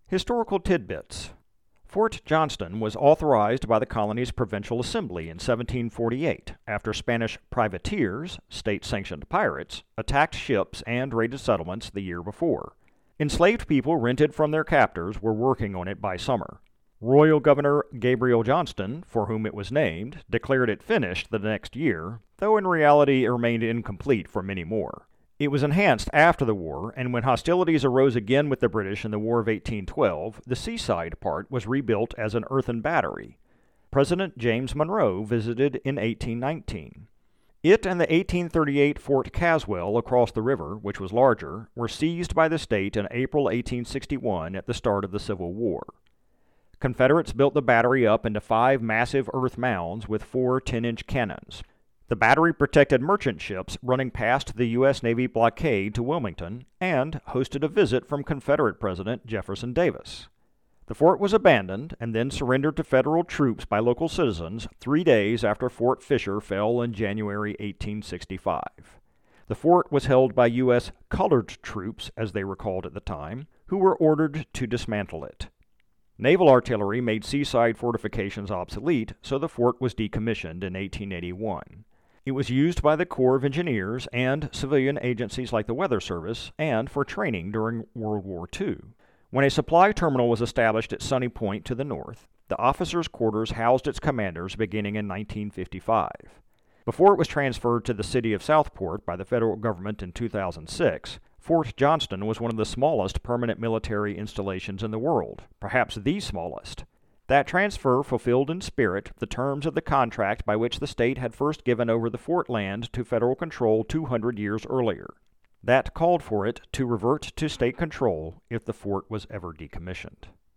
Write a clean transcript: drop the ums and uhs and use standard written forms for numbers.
Historical tidbits. Fort Johnston was authorized by the colony's Provincial Assembly in 1748 after Spanish privateers, state-sanctioned pirates, attacked ships and raided settlements the year before. Enslaved people rented from their captors were working on it by summer. Royal Governor Gabriel Johnston, for whom it was named, declared it finished the next year, though in reality it remained incomplete for many more. It was enhanced after the war, and when hostilities arose again with the British in the War of 1812, the seaside part was rebuilt as an earthen battery. President James Monroe visited in 1819. It and the 1838 Fort Caswell across the river, which was larger, were seized by the state in April 1861 at the start of the Civil War. Confederates built the battery up into 5 massive earth mounds with 4 10-inch cannons. The battery protected merchant ships running past the U.S. Navy blockade to Wilmington and hosted a visit from Confederate President Jefferson Davis. The fort was abandoned and then surrendered to Federal troops by local citizens 3 days after Fort Fisher fell in January 1865. The fort was held by U.S. colored troops, as they were called at the time, who were ordered to dismantle it. Naval artillery made seaside fortifications obsolete, so the fort was decommissioned in 1881. It was used by the Corps of Engineers and civilian agencies like the Weather Service and for training during World War II. When a supply terminal was established at Sunny Point to the north, the officers' quarters housed its commanders beginning in 1955. Before it was transferred to the city of Southport by the federal government in 2006, Fort Johnston was one of the smallest permanent military installations in the world, perhaps the smallest. That transfer fulfilled in spirit the terms of the contract by which the state had first given over the fort land to federal control 200 years earlier. That called for it to revert to state control if the fort was ever decommissioned.